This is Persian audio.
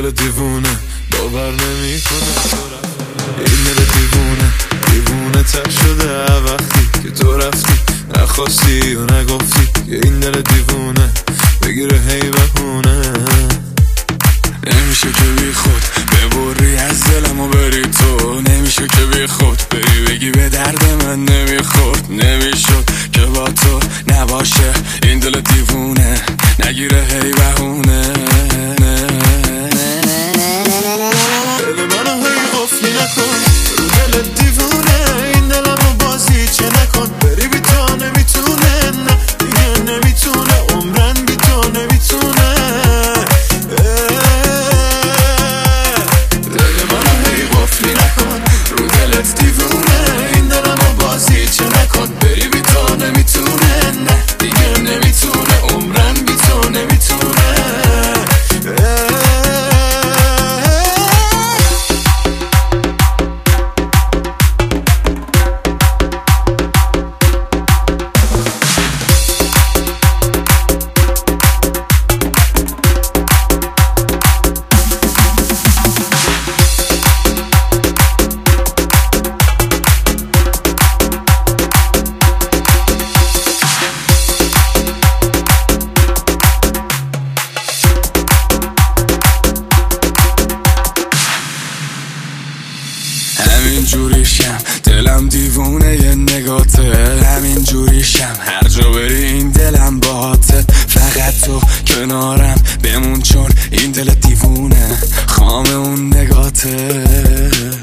دل دیوونه باور نمیکنه این دل دیوونه دیوونه تر شده وقتی که تو رفتی نخواستی و نگفتی که این دل دیوونه بگیره هی بهونه نمیشه که بی خود ببری از دلم و بری تو نمیشه که بی خود بری بگی به درد من نمیخورد نمیشد که با تو نباشه این دل دیوونه نگیره هی بهونه دل منو هی قفلی نکن رو دل دیوونه این دلمو بازی چه نکن بری بی تو نمیتونه نه دیگه نمیتونه عمرن بی تو نمیتونه دل منو هی قفلی نکن رو دلت دیوونه این دلمو بازی چه نکن بری بی تو نمیتونه نه دیگه نمیتونه عمرن بی تو نمیتونه همین جوریشم دلم دیوونه یه نگاته همین جوریشم هر جا بری این دلم باهاته فقط تو کنارم بمون چون این دل دیوونه خام اون نگاته